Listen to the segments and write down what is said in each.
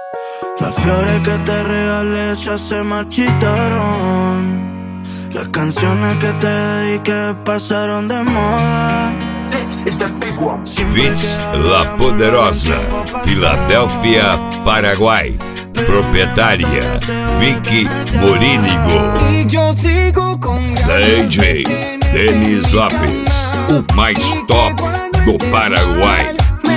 Las flores que te regalé ya se marchitaron. Las canciones que te dediqué pasaron de moda. Vitz La Poderosa, Filadélfia, Paraguai. Proprietária Vicky Morínigo. DJ Denis Lopes, o mais top do Paraguai.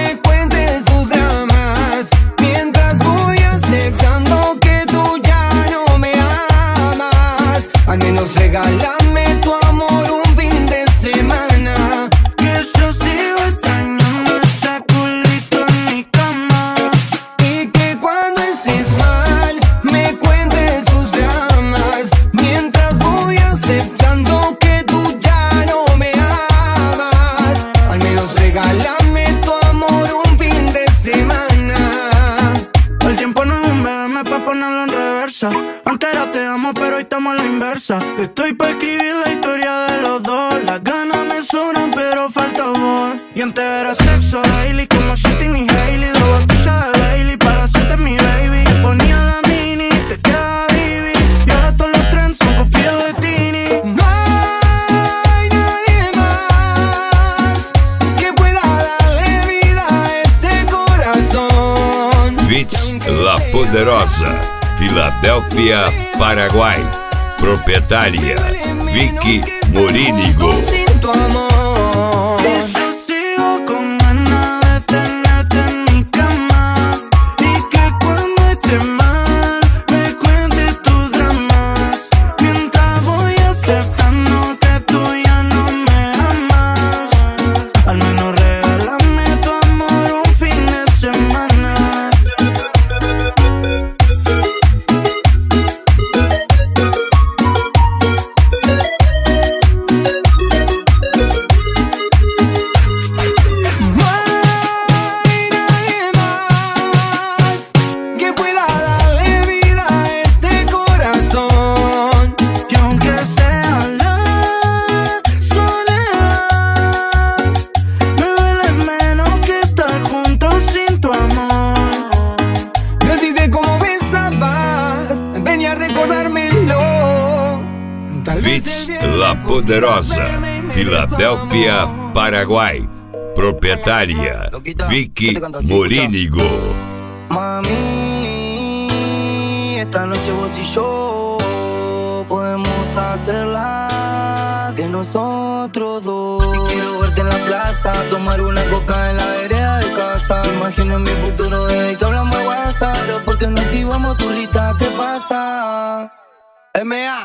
Al menos regálame tu amor un fin de semana. Que yo sigo extrañando ese culito en mi cama. Y que cuando estés mal me cuentes tus dramas. Mientras voy aceptando que tú ya no me amas. Al menos regálame tu amor un fin de semana. El tiempo no es un BM pa' ponerlo en reversa. Antes era te amo pero hoy estamos a la inversa. Estoy pa' escribir la historia de los dos. Las ganas me sobran pero falta voz. Y antes era sexo daily como Shitting y Hailey. 2 botellas de Bailey para hacerte mi baby. Ponía la mini, te quedaba divi. Y ahora todos los trends son copiados de Tini. No hay nadie más que pueda darle vida a este corazón. Vitz La Poderosa, Filadélfia, Paraguai. Proprietária Vicky Morínigo. Sin tu amor. Y yo sigo con ganas de tenerte en mi cama. Y que cuando esté mal me cuentes tus dramas. Mientras voy aceptando que tú ya no me amas. Al menos regálame tu amor un fin de semana. Vitz La Poderosa, Filadélfia, Paraguai. Proprietária Vicky Morínigo. Mami, esta noche vos y yo podemos hacerla de nosotros dos. Y quiero verte en la plaza, tomar una coca en la vereda de casa. Imagino mi futuro desde que hablamos de WhatsApp. Pero ¿por qué no activamos tu lista? ¿Qué pasa? M.A.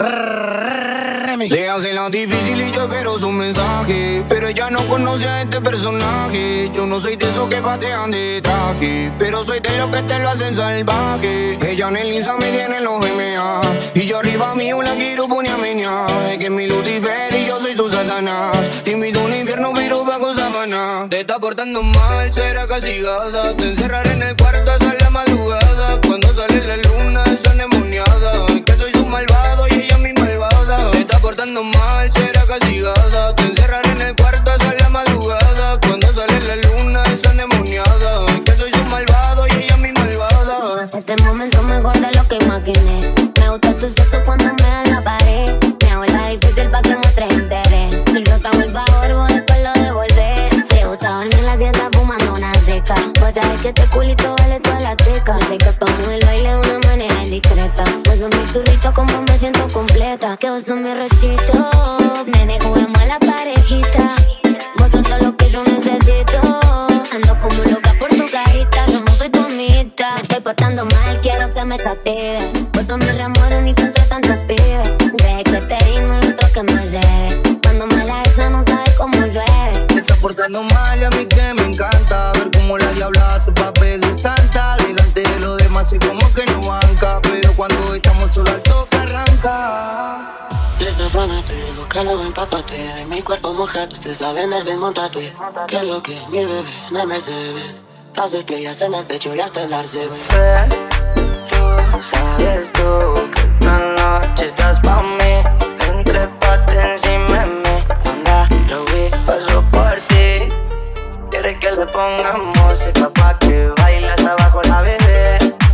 Se hace la difícil y yo espero su mensaje, pero ella no conoce a este personaje. Yo no soy de esos que patean de traje, pero soy de los que te lo hacen salvaje. Ella en el Insta me tiene los MA, y yo arriba mío la quiero poner a menear. Es que es mi Lucifer y yo soy su Satanás. Te invito a un infierno pero bajo sábana. Te está portando mal, será castigada. Te encerraré en el cuarto hasta la madrugada. Cuando sale la luna es endemoniada. Que soy su malvado y ella mi malvada. Te está portando mal, será castigada. Te encerraré en el cuarto hasta la madrugada. Cuando sale la luna es endemoniada. Que soy su malvado y ella mi malvada. Este momento mejor de lo que imaginé. Me gusta tu sexo cuando me da la pared. Me hago la difícil pa' que muestres interés. Si yo te vuelvo a borbo, después lo devolver. Te gusta dormir en la siesta fumando una seca. Pues sabes que este culito vale toda la teca. Sé que tomamos el baile de una manera indiscreta. Pues son mis turritos como me siento completa. Que vos sos mi rochito. Nene, juguemos a la parejita. Vos sos todo lo que yo necesito. Ando como loca por tu carita. Yo no soy tu amita. Me estoy portando mal, quiero que me castigue. Vos sos mi remoro ni contra tantos pibes. Deje que te diga otro que me llegue. Cuando me la esa no sabes cómo llueve. Se está portando mal y a mí que me encanta ver cómo la diabla hace papel de santa. Delante de los demás y como que no banca, pero cuando estamos solos al toque arranca. Desafánate, loca, lo empápate. De mi cuerpo mojado, usted sabe en el desmontate. Que lo que mi bebé en el Mercedes. Las estrellas en el techo y hasta el arce. Pero sabes tú que esta noche estás pa' mí. Entrépate encima de mí. Anda, lo vi, paso por ti. Quiere que le pongamos música pa' que bailes abajo la bebé.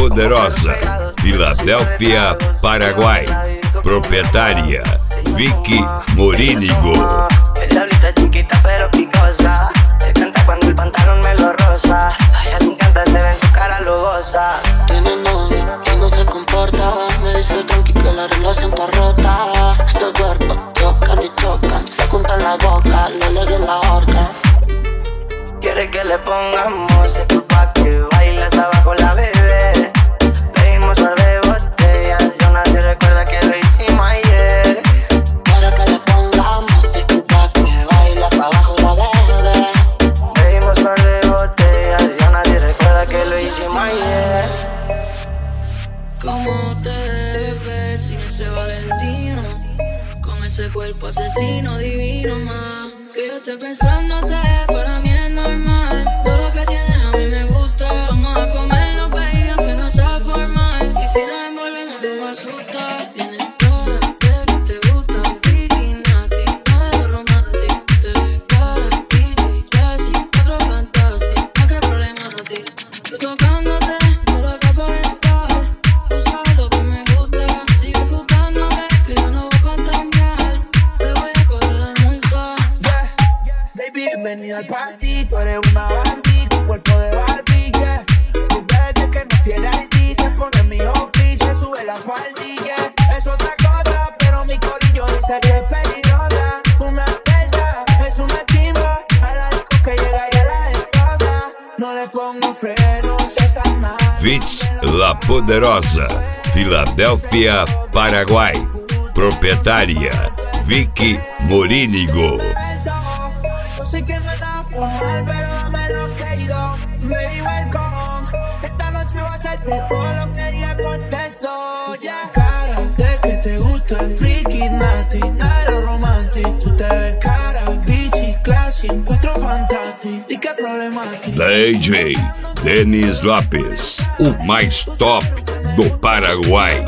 Poderosa, Filadélfia, Paraguay. Propietaria, Vicky Morínigo. El diablito es chiquita pero picosa. Te canta cuando el pantalón me lo rosa. A ella le encanta, se ve en su cara lujosa. Tiene novio y no se comporta. Me dice tranqui que la relación está rota. Este cuerpo chocan y chocan. Se juntan la boca, le leguen la horca. Quiere que le pongamos esto pa' que bailes abajo la bebé. Pedimos par de botellas, ya nadie recuerda que lo hicimos ayer. Quiere que le pongamos esto pa' que bailes abajo la bebé. Pedimos par de botellas, ya nadie recuerda que lo hicimos ayer. ¿Cómo te debes ver sin ese Valentino? Con ese cuerpo asesino divino, más que yo esté pensándote, para mí es normal. Todo lo que tienes a mí me gusta. Vamos a comernos, baby, aunque no sea formal. Y si nos envolvemos no me asusta. Tienes cara de que te gusta, freaky, nasty, nada romántico. Te ves cara, kitty, classy, otro fantástico. ¿A qué problema a ti? Tú tocándote, todo acá por estar. Tú sabes lo que me gusta. Sigue buscándome, que yo no voy a fantasear. Te voy a correr la multa. Baby, bienvenida al party. Tú eres una Barbie con cuerpo de Barbie, yeah. Tu bebé que no tiene ID se pone mi outfit, se sube la faldilla. Es otra cosa, pero mi corillo dice que es peligrosa. Una perla, es una chimba. A la disco que llega y a la destroza. No le pongo frenos, esa nada. Fitz La Poderosa, Filadélfia, Paraguay. Propietaria, Vicky Morínigo. Yo sé que no es nada formal, pero dame lo querido. Baby, welcome. Esta noche va a hacerte todo lo que digas por texto, yeah. Cara de que te gusta el freaky, nasty, nada romántico. Tú te ves cara, bitchy, classy, encuentro fantástico. ¿Y qué problema aquí? DJ Denis Lopes, o mais top do Paraguai.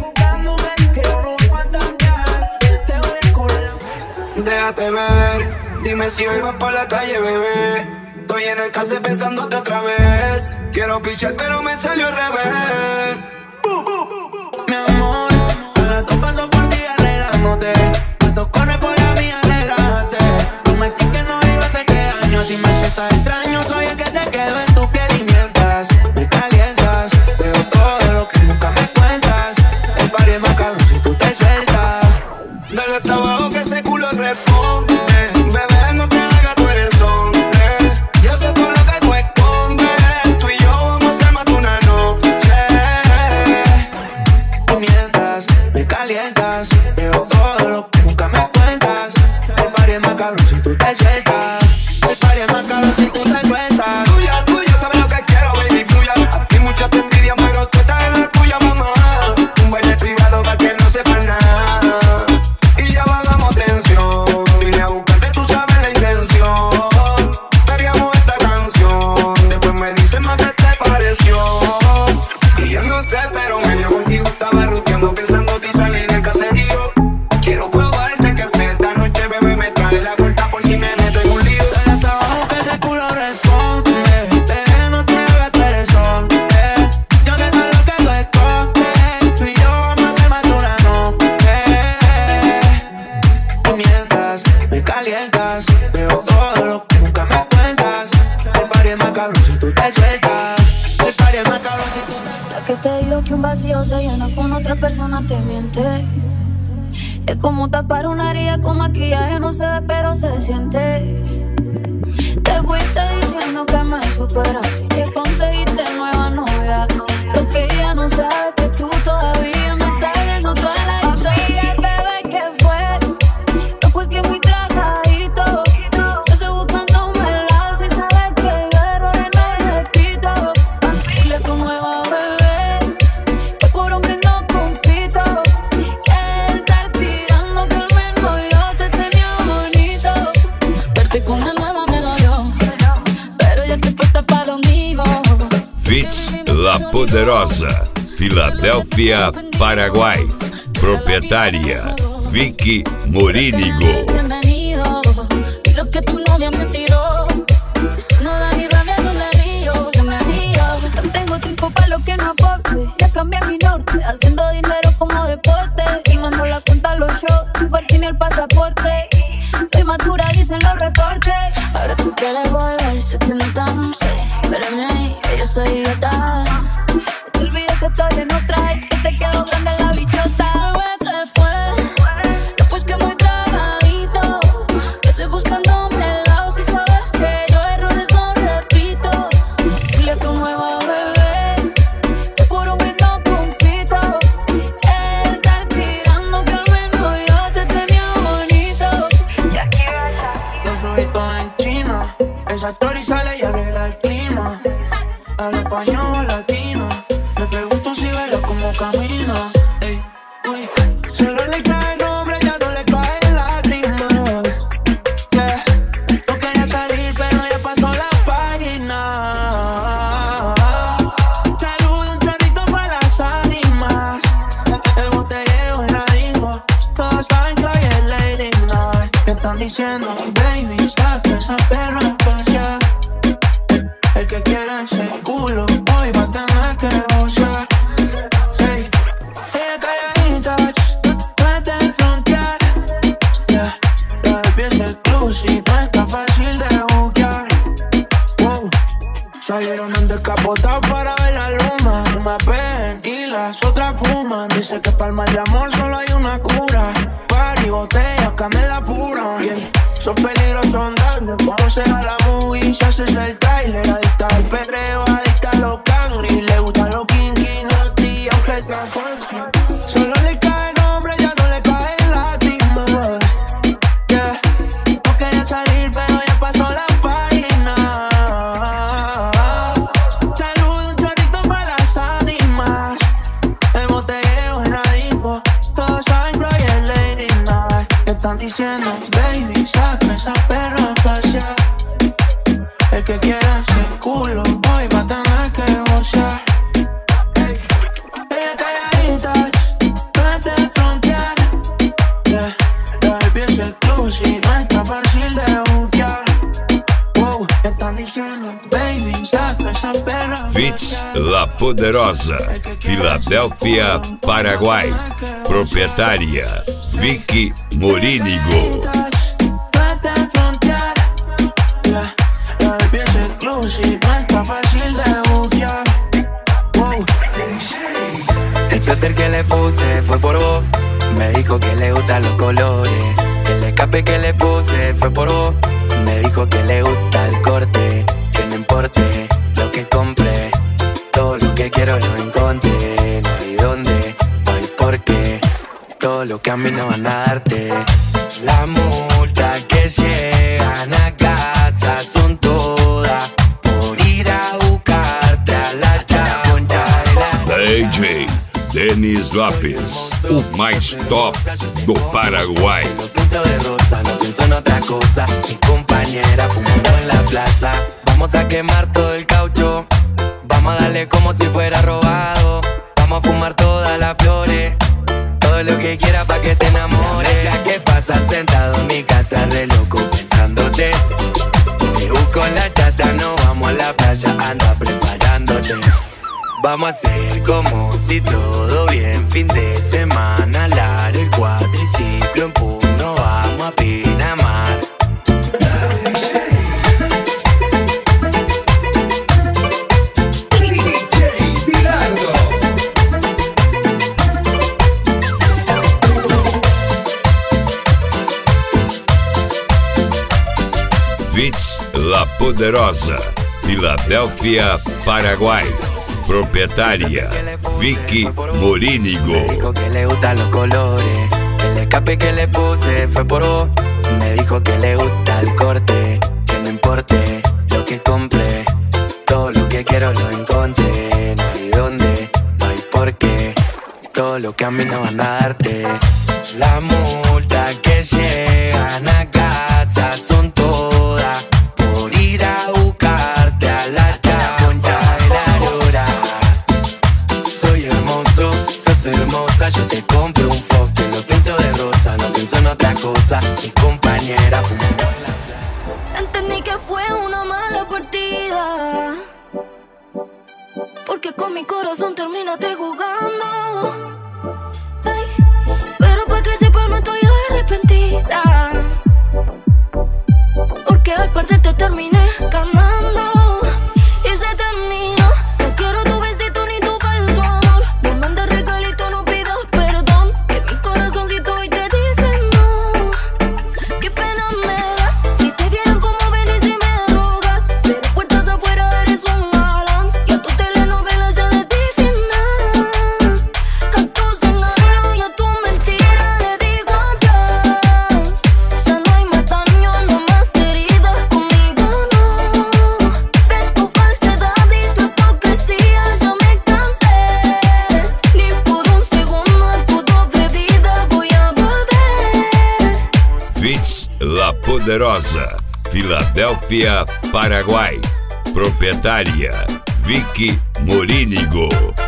Déjate ver, dime si hoy vas por la calle, bebé. Estoy en el case pensándote otra vez. Quiero pichar pero me salió al revés. Mi amor, a las dos paso por ti arreglándote. Cuando corre por la vía, relájate. Prometí que no iba a hacer que daño. Si me sientas extraño, soy el que se quedó en tu piel. Y mientras me calientas, veo todo lo que nunca me cuentas. El party es más cabrón si tú te sueltas. Dale hasta abajo que ese culo responde. Bebé, no te hagas, tú eres hombre. Yo sé todo lo que tú escondes. Tú y yo vamos a hacer más de una noche. Y mientras me calientas, veo todo lo que nunca me cuentas. El party es más cabrón si tú te sueltas. El party es más cabrón si tú te sueltas. Tuya, sabes lo que quiero, baby, fluya. Aquí muchas te envidian, pero tú estás en la tuya, mamá. Un baile privado para que no sepan nada. Y ya bajamos tensión. Vine a buscarte, tú sabes la intención. Pegamos esta canción. Después me dicen más que te pareció. Y yo no sé, pero medio contigo estaba ruteando, pensándote y salir del caserío. Quiero probarte que hace esta noche, bebé, me trae la corta por si me meto en un lío. Dale hasta abajo que ese culo responde. Bebé, no te hagas, tú eres hombre. Yo sé todo lo que tú escondes. Tú y yo vamos a hacer más de una noche. Y mientras me calientas, veo todo lo que nunca me cuentas. El party es más cabrón si tú te sueltas. El party es más cabrón si tú te... La que te digo que un vacío se llena con otra persona te miente. Es como tapar una herida con maquillaje, no se ve pero se siente. Te fuiste diciendo que me superaste, que conseguiste nueva novia. Lo que ella no sabe es que tú todavía me estás viendo toda la historia. Bebé, ¿qué fue? No, pues que muy trajadito. Yo estoy buscando un melado, si sabes que yo de errores no repito. Dile tu nueva bebé, que por hombre no compito. Que estar tirando que al menos yo te tenía bonito. Verte con una nueva me dolió, pero yo estoy puesta para lo mío. Fitz La Poderosa, Filadélfia, Paraguay. Propietaria, Vicky Morínigo. Bienvenido, y lo que tu novia me tiró, eso no da ni rabia, no le río, yo me río. No tengo tiempo para lo que no aporte. Quieres volver, sé que no tan sé, pero ahí, que yo soy idiota. Se te olvida que estoy en otra y que te quedó grande la bichota. Bebé, ¿qué fue? No, pues que muy tragadito. Que estoy buscándome el lado si sabes que yo errores no repito. Dile a tu nueva bebé que por un brindis no compito. Estar tirando que al menos yo te tenía bonito. Y aquí Los ojitos en China, esa story sale y arregla el clima. Habla español latino, me pregunto si baila como camina. Ey, uy. Solo le cae el nombre, ya no le caen lágrimas. Yeah. No quería salir, pero ya pasó la página. Saludo un chorrito para las ánimas. El botellero en la disco, todos saben que hoy es Lady Night. ¿Qué están diciendo? Baby, saca esa perra a pasear. El que quiera ese culo hoy va a tener que gozar. Hey, ella calladita, trata de frontear. Yeah, la pieza exclusiva, no está fácil de buquear. Wow, salieron en descapotado para ver la luna. Una ven y las otras fuman. Dice que para el mal de amor solo hay una cura. Par y botellas, canela pura. Yeah. Son peligrosos andarnos, como será la movie, si haces el trailer. Adicta al perreo, adicta a los cangri. Le gusta los kinky, naughty, aunque sea fancy. Solo le cae el nombre, ya no le caen lágrimas. Yeah, no quería salir, pero ya pasó la página. Saludo un chorrito para las ánimas. El botellero en la disco, todos saben que hoy es Lady Night. ¿Qué están diciendo? Baby, saca esa perra a pasear. El que quiera ese culo hoy va a tener que gozar. Hey, ella calladita, trata de frontear. Yeah, la pieza exclusiva, no está fácil de buquear. Wow, ¿qué están diciendo? Baby, saca esa perra a Fitz pasear. La Poderosa, Filadélfia, Paraguai. Proprietária Vicky Morínigo. Trata de frontear. Yeah, la pieza exclusiva, no está fácil de buquear. Wow. El plotter que le puse fue por vos. Me dijo que le gustan los colores. El escape que le puse fue por vos. Me dijo que le gusta el corte. Que no importe lo que compre, todo lo que quiero lo encontré. No hay dónde, no hay por qué. Todo lo que a mí no van a darte. La multa que llegan a casa son todas por ir a buscarte a la chaponcha de la DJ Denis Lopes, o mais top do Paraguai. Los puntos de rosa, no pienso en otra cosa. Mi compañera fumando en la plaza. Vamos a quemar todo el caucho. Vamos a darle como si fuera robado. Vamos a fumar todas las flores. Todo lo que quiera pa' que te enamores. Ya que pasas sentado en mi casa re loco pensándote. Te busco en la chata, no vamos a la playa, anda preparándote. Vamos a hacer como si todo bien. Fin de semana, largo el cuatriciclo en punto. Vamos a Pinamar. Fitz La Poderosa, Filadélfia, Paraguai. Proprietária Vicky Morínigo. Me dijo que le gustan los colores. El escape que le puse fue por vos. Me dijo que le gusta el corte. Que no importe lo que compre, todo lo que quiero lo encontré. No hay dónde, no hay por qué. Todo lo que a mí no van a darte. La multa que llegan a casa son todas por ir a buscarte a la chaponcha de la llora. Soy hermoso, sos hermosa, yo te compro un foco. Te lo pinto de rosa, no pienso en otra cosa. Mi compañera fumando en la playa. Entendí que fue una mala partida, porque con mi corazón terminaste jugando. Ey, pero pa' que sepa no estoy arrepentida, porque al perderte terminé ganando. Y se terminó. No quiero tu besito ni tu falso amor. No mandes regalito, no pidas perdón. Que mi corazoncito hoy te dice no. Qué pena me das. Si te vieran como venís y me rogas. Pero puertas afuera eres un galán. Y a tu telenovela ya le di final. A tus engaños y a tu mentira le digo adiós. Ya no hay más daño, no más heridas, conmigo no. De tu falsedad y tu hipocresía ya me cansé. Ni por un segundo a tu doble vida voy a volver. Fitz La Poderosa, Filadélfia, Paraguai. Proprietária Vicky Morínigo.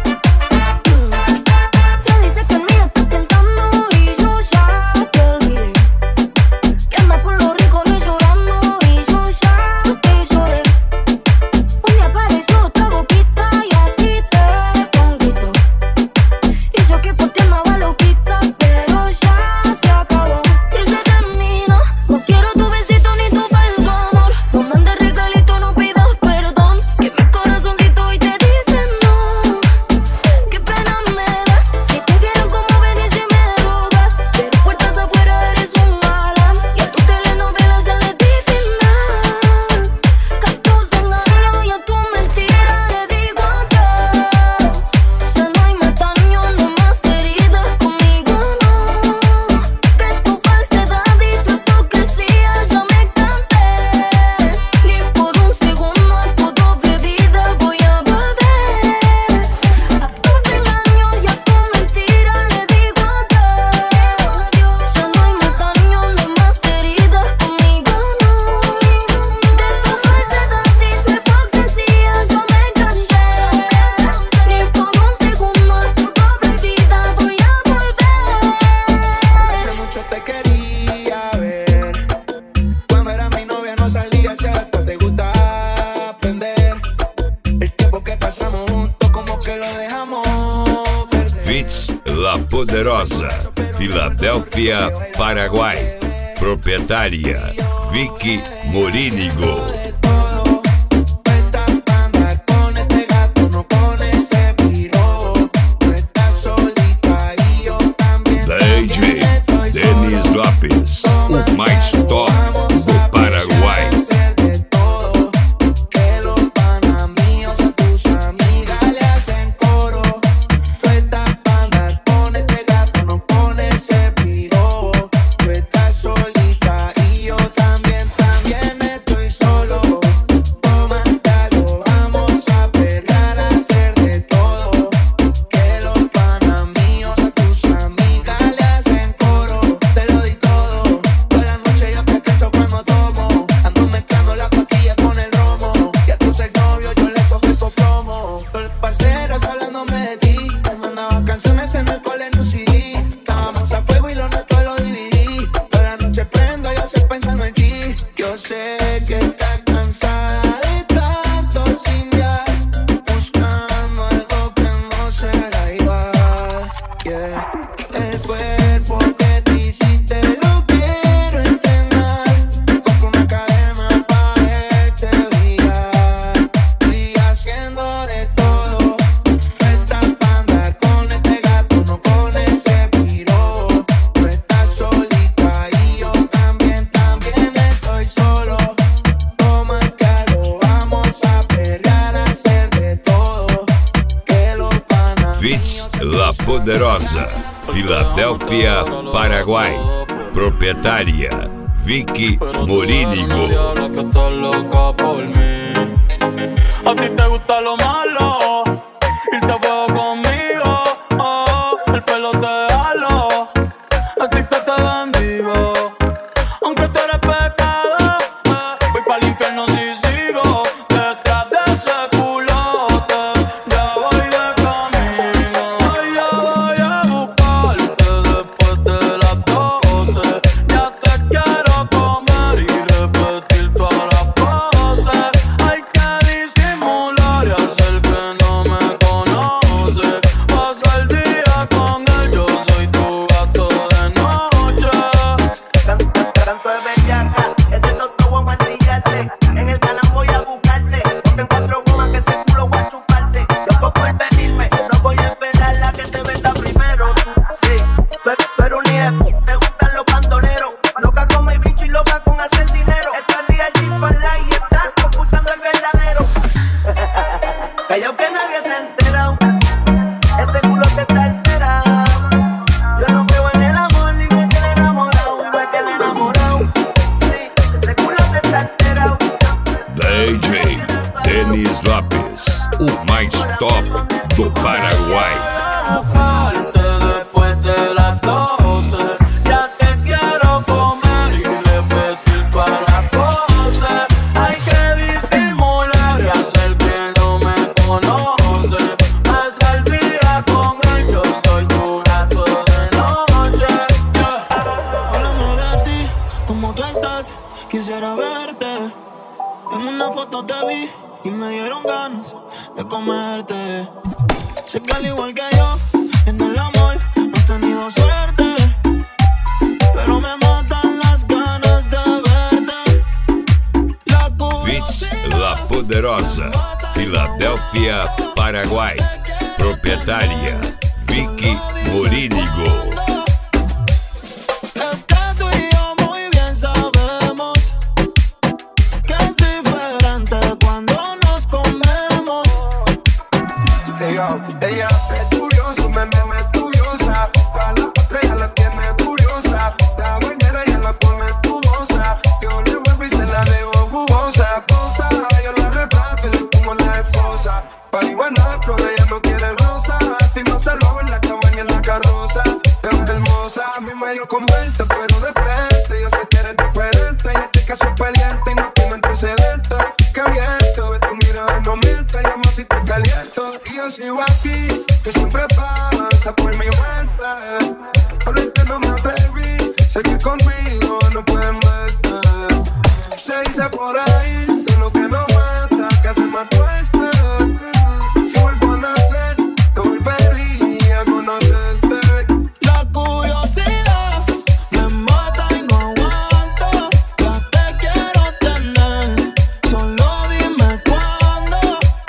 Se dice que en mí estás pensando y yo ya te olvidé. Que andas por los rincones llorando y yo ya te lloré. Un día apareció otra boquita y aquí te conquistó. Y yo que por ti andaba loquita, pero ya se acabó. Y se terminó. No quiero tu besito ni tu falso amor. No mandes regalito, no pidas perdón. Que mi corazoncito hoy te dice no. Qué pena me das. Si te vieran como venís y me rogas. Pero puertas afuera eres un galán. Y a tu telenovela ya le di final. Que a tus engaños y a tu mentira le digo adiós. Ya no hay más daño, no más heridas, conmigo no. De tu falsedad y tu hipocresía ya me cansé. Ni por un segundo a tu doble vida voy a volver. A tus engaños y a tu mentira le digo adiós. Ya no hay más daño, no más heridas, conmigo no. De tu falsedad y tu hipocresía ya me cansé. Ni por un segundo a tu doble vida voy a volver. Hace mucho te quería ver. Cuando era mi novia no salía, si hasta te gusta aprender. El tiempo que pasamos juntos como que lo dejamos perder. Fitz La Poderosa, Filadélfia, Paraguai. Proprietária Vicky Morínigo. Todo estás para andar con este gato, no con ese piro. Tú estás solita y yo también. DJ Denis Lopes, o mais top do Paraguai. Hacer de todo, que los panas míos a tus amigas le hacen coro. Tú estás para andar con este gato, no con ese piro. Tú estás solita y yo también estoy solo. Toma algo, vamos a perrear, a hacer de todo. Que los panas míos a tus amigas le hacen coro. Te lo di todo, toda la noche yo te pienso cuando tomo. Ando mezclando la pastilla con el romo. Y a tus exnovios yo les ofrezco promo. Los parceros hablándome de ti. Me mandaba canciones en el cole en un CD. Estábamos a fuego y lo nuestro lo dividí. Toda la noche prendo yo sé pensando en ti. Yo sé que estás cansada de tanto chingar, buscando algo que no será igual. Yeah. El cuerpo que te hiciste lo quiero entrenar. Compro una cadena pa' verte brillar. Y haciendo de todo. Tú estás pa' andar con este gato, no con ese piro. Tú estás solita y yo también estoy solo. Toma algo, vamos a perrear, a hacer de todo. Que los panas Fitz La Poderosa, Filadélfia, Paraguai. Proprietária Vicky Morínigo. Diablo que estás loca por mí. A ti te gusta lo malo, irte a fuego conmigo. Oh, el pelo te halo, a ti te bendigo. Aunque tú eres pecado, voy pa'l infierno si sigo detrás de ese culote. Ya voy de camino. Ya voy a buscarte después de las 12. Ya te quiero comer y repetir todas las poses. Denis Lopes, o mais top do Paraguai. Después de las 12, ya te quiero comer y repetir todas las cosas. Hay que disimular y hacer que no me conoce. Pasa el día con él, yo soy tu gato de noche. Háblame de ti, cómo tú estás, quisiera verte. En una foto te vi y me dieron ganas de comerte. Sé que al igual que yo, en el amor no has tenido suerte, pero me matan las ganas de verte. Vitz La Poderosa, Filadélfia, Paraguai. Proprietária Vicky Morínigo. Es que tú y yo muy bien sabemos que es diferente cuando nos comemos. Ella es curiosa, me curiosa. A la otra ya la tiene curiosa. La bañera ya la pone tubosa. Yo le vuelvo y se la dejo jugosa. Cosa, yo la retrato y le pongo la esposa. Marihuana, pero ella no quiere rosa. Si no se roba en la cabaña en la carroza. Es hermosa, a mí me dio con vuelta, pero de frente. Yo sé que eres diferente. Y este caso es peleante y no tengo antecedentes. Caliento, ve tu mirada, no miente. Llama si te caliento. Y yo sigo aquí, que siempre pasa por mi mente. Hablarte no me atreví, seguir conmigo no pueden verte. Se dice por ahí, de lo que no mata, que se mató este. Si vuelvo a nacer, te volvería a conocerte. La curiosidad me mata y no aguanto. Ya te quiero tener, solo dime cuándo.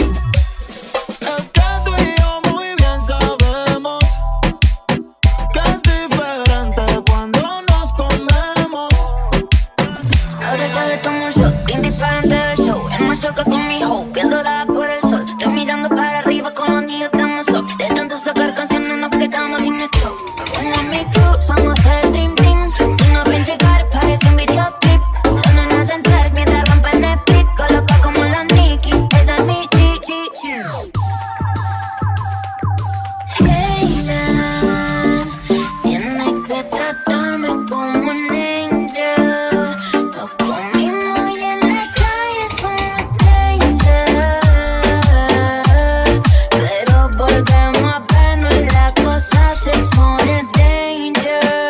Es que tú y yo muy bien sabemos que es diferente cuando nos comemos. Ahora ya tomo un shot, brindis para antes del show. El más choca con mi hoe, piel dorada por el sol. Estoy mirando para arriba con los niños estamos up. De tanto sacar canciones nos quedamos sin esto. Tengo mi crew, somos el Dream Team. Si no ven llegar, parece un videoclip. Los nenas entrar mientras rompen el beat. Coloca como la Nicki, esa es mi G. Baby, tienes que tratarme como un angel. Nos comimos y en la calle somos danger. Pero volvemos a vernos y la cosa se pone danger.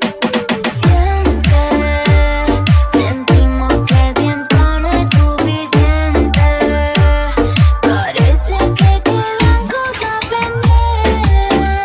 Sentimos que el tiempo no es suficiente. Parece que quedan cosas pendientes.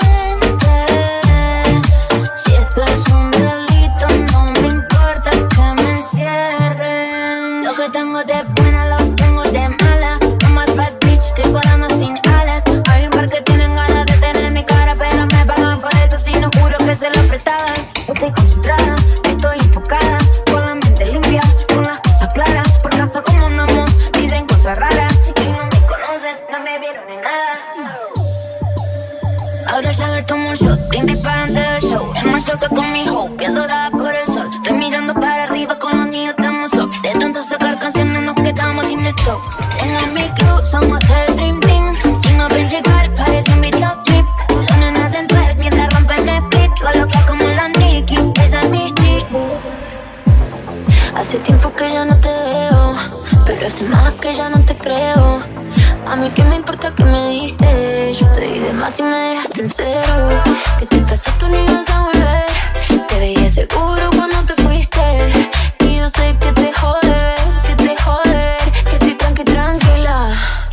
Si esto es un delito, no me importa que me encierren. Lo que tengo de buena lo tengo de mala. I'm a bad bitch, estoy volando sin alas. Hay un par que tienen ganas de tener mi cara, pero me pagan por esto si no juro que se lo prestaban. Estoy concentrada, estoy enfocada, con la mente limpia, con las cosas claras. Por casa como andamos, dicen cosas raras. Y no me conocen, no me vieron en nada. Ahora ya tomo un shot, brindis para antes del show. El más choca con mi hoe, piel dorada por el sol. Estoy mirando para arriba con los niños estamos up. De tanto sacar canciones nos quedamos sin esto. En mi crew somos el Dream Team. Si no ven llegar, parece un videoclip. Los nenas entrar mientras rompen el beat. Coloca como la Nicki, esa es mi G. Hace tiempo que ya no te veo, pero hace más que ya no te creo. A mí qué me importa que me diste. Yo te di de más y me dejaste en cero. Que te pasaste, tú no ibas a volver. Te veía seguro cuando te fuiste. Y yo sé que te jode, que estoy tranquila.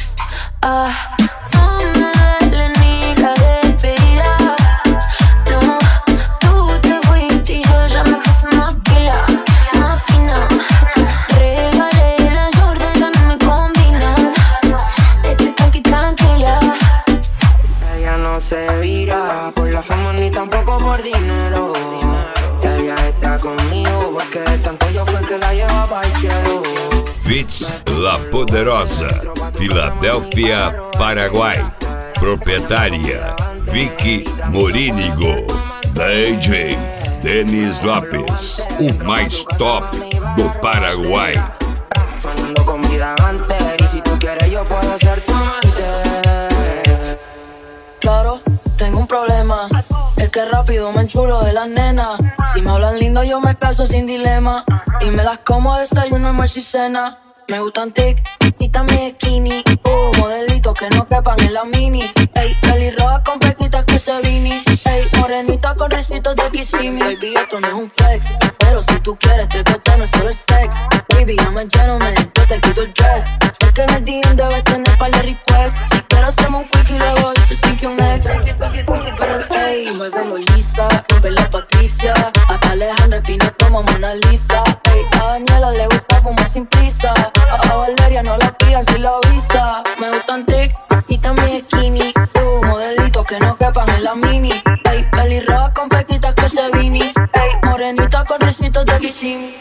No me duele ni la despedida. No, tú te fuiste y yo ya me puse más pila, más fina. Regalé las Jordan, ya no me combinan. Estoy tranquila. Ella no se vira por la fama ni tampoco por dinero. Ella está conmigo porque de tanto yo fue que la llevaba al cielo. Vitz La Poderosa, Filadélfia, Paraguai. Proprietária Vicky Morínigo. DJ Denis Lopes, o mais top do Paraguai. Soñando con vida antes y si tú quieres quieres yo puedo ser tu amante. Claro, tengo un problema. Es que rápido me enchulo de las nenas. Si me hablan lindo yo me caso sin dilema. Y me las como desayuno, almuerzo y cena. Me gustan tic y también skinny. Modelitos que no quepan en la mini. Ey, pelirroja con pequitas que se vini. Ey, morenita con risitos de Kissimmee. Baby, esto no es un flex, pero si tú quieres te cuesta, no es solo el sex. Baby, I'm a gentleman, yo te quito el dress. Sé que en el DM debes tener un par de requests. Si quiero hacemos un quick y luego yo te think un ex. Pero ey, muévelo lisa, rompe la Patricia. Hasta Alejandra fina como Mona Lisa. Ey, a Daniela le gusta fumar sin prisa. A Valeria no la pidan si la avisa. Me gustan tic y también skinny. Modelitos que no quepan en la mini. Ey, pelirroja con pequitas que se vini. Ey, morenita con risitos de Kissimmee.